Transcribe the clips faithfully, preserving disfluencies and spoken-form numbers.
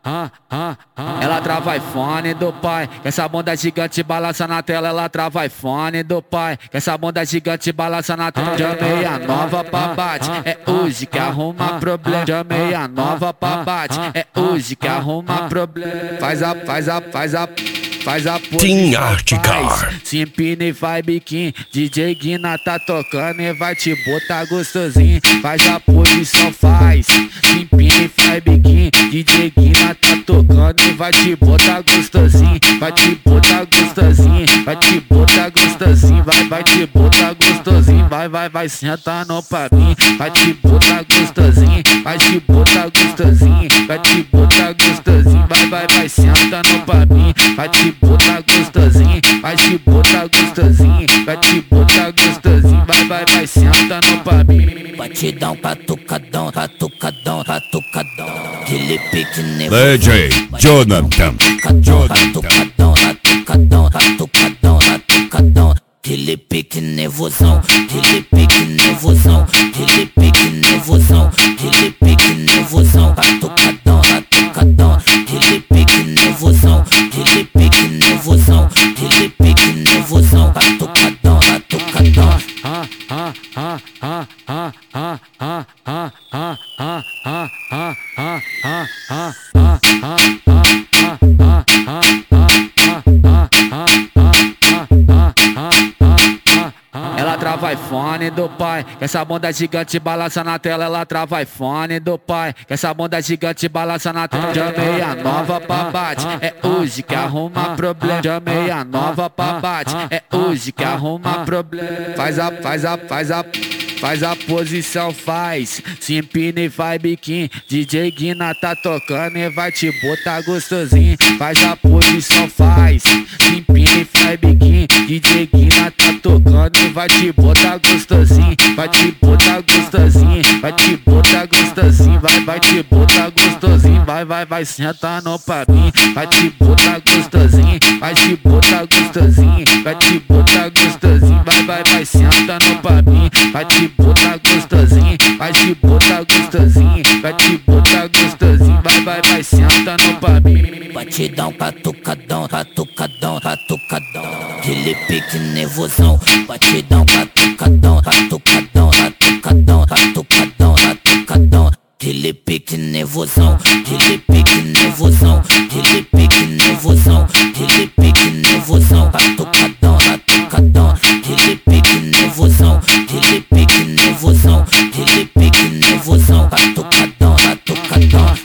Ela trava iPhone do pai, que essa bunda gigante balança na tela. Ela trava iPhone do pai, que essa bunda gigante balança na tela. Chamei a nova pra bate, é hoje que arruma problema. Chamei a nova pra bate, é hoje que arruma problema. Faz a, faz a, faz a Faz a Team Articar. Se empina e vai biquinho. D J Guina tá tocando e vai te botar gostosinho. Faz a posição, faz. Se empina e vai biquinho. D J Guina tá tocando e vai te botar gostosinho. Vai te botar gostosinho. Vai te botar gostosinho. Vai, vai te botar gostosinho. Vai, vai, vai sentando pra mim. Vai te botar gostosinho. Vai te botar gostosinho. Vai te botar gostosinho. Vai, vai, vai sentando pra mim. Vai te botar gostosinho, vai te botar gostosinho, vai te botar gostosinho, vai, vai, vai sentando pra mim. Batidão, catucadão, catucadão, catucadão. Aquele pique D nervoso. J Jonathan. Catucadão, catucadão, catucadão, catucadão. Aquele pique nervosão, aquele pique nervosão, aquele pique nervosão, aquele pique nervosão. Catucadão, catucadão, aquele pique nervosão, aquele pique nervosão, aquele pique nervosão. Catucadão, catucadão. Ela trava iPhone do pai, que essa bunda gigante balança na tela. Ela trava iPhone do pai, que essa bunda gigante balança na tela. Chamei a nova pra bate, é hoje que arruma problema. Chamei a nova pra bate, é hoje que arruma problema. Faz a, faz a, faz a Faz a posição, faz. Se empina e vai biquinho. D J Guina tá tocando e vai te botar gostosinho. Faz a posição, faz. Se empina e vai biquinho. D J Guina tá tocando e vai te botar gostosinho. Vai te botar gostosinho. Vai te botar gostosinho. Vai, vai te botar gostosinho. Vai, vai, vai sentando pra mim. Vai te botar gostosinho. Vai te botar gostosinho. Vai te botar gostosinho. Vai, vai, vai sentando pra mim. Vai te botar gostosinho, vai te botar gostosinho, vai te botar gostosinho, vai, vai, vai sentando pra mim. Batidão, catucadão, catucadão, catucadão. Aquele pique nervosão. Batidão, catucadão, catucadão, catucadão, catucadão, catucadão. Aquele pique nervosão, aquele pique nervosão, aquele pique nervosão, aquele pique nervosão. Catucadão, catucadão, aquele pique nervosão, aquele pique nervosão, aquele pique nervosão. Catucadão, catucadão.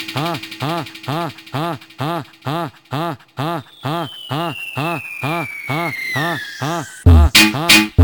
Ah, ah, ah, ah, ah, ah, ah, ah, ah, ah, ah.